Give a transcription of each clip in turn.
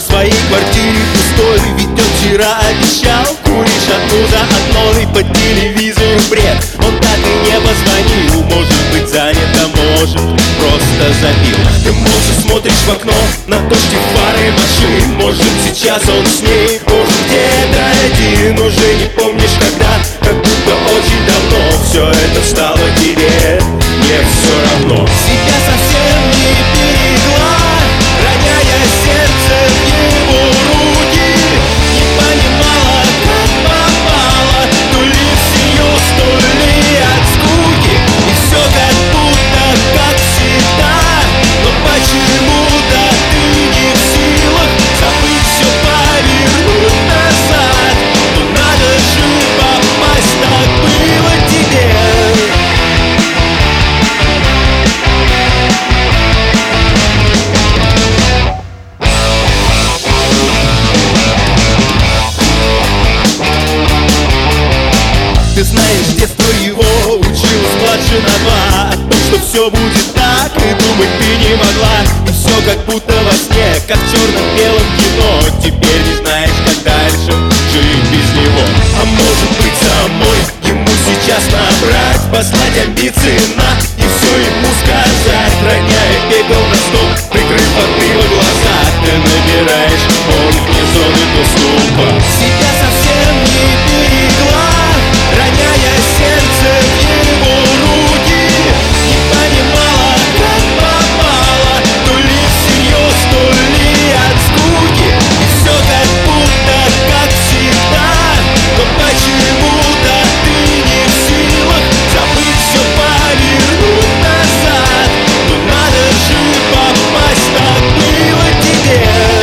своей квартире пустой, ведь он вчера обещал. Куришь одну за одной по телевизору бред. Он так и не позвонил, может быть занят, а может просто забил. Ты молча смотришь в окно на дождь и фары машин. Может сейчас он с ней, может где-то один. Уже не помнишь когда, как будто очень давно. Все это стало тебе не все равно. Себя совсем не берегла, роняя сердце в его руки. Не понимала, как попала, то ли всерьез, то ли от скуки. И все как будто, как всегда, но почему-то ты не в силах забыть все, повернуть назад. Но надо же попасть, так было тебе. Ты знаешь, детство его училось младше на 2. О том, что все будет так, и думать ты не могла. И все как будто во сне, как в черно-белом кино. Теперь не знаешь, как дальше жить без него. А может быть самой ему сейчас набрать, послать амбиции на и все ему сказать. Роняя пепел на стол, прикрыв от дыма глаза. Ты набираешь, он вне зоны доступа. Себя совсем не берегла, роняя сердце в его руки. Не понимала, как попала, то ли всерьез, то ли от скуки. И все как будто, как всегда, но почему-то ты не в силах забыть все, повернуть назад. Но надо же попасть, так было тебе.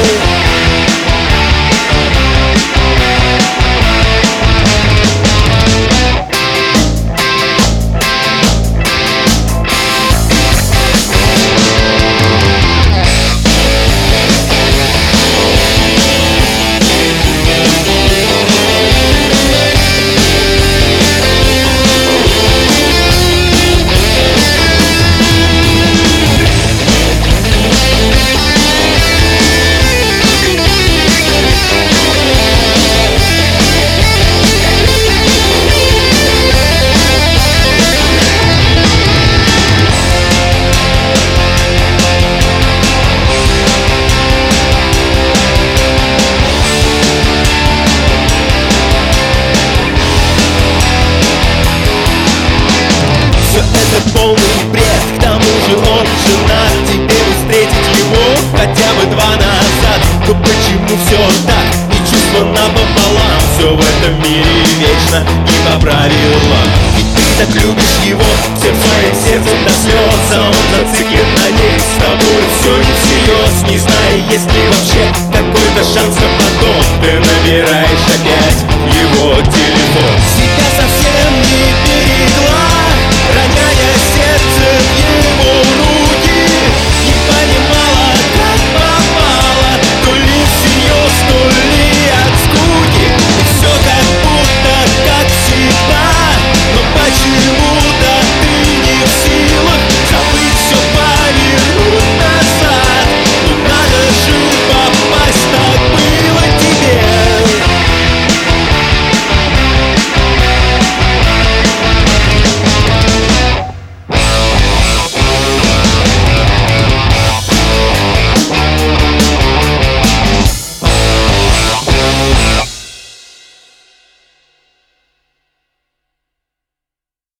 Полный бред, к тому же он женат. Теперь встретить его хотя бы 2 назад. Но почему все так и чувства напополам? Все в этом мире вечно не по правилам. Ведь ты так любишь его всем своим сердцем до слез, а он зациклен на ней. С тобой все не всерьез, не зная, есть ли вообще какой-то шанс на потом. Ты набираешь опять его телефон.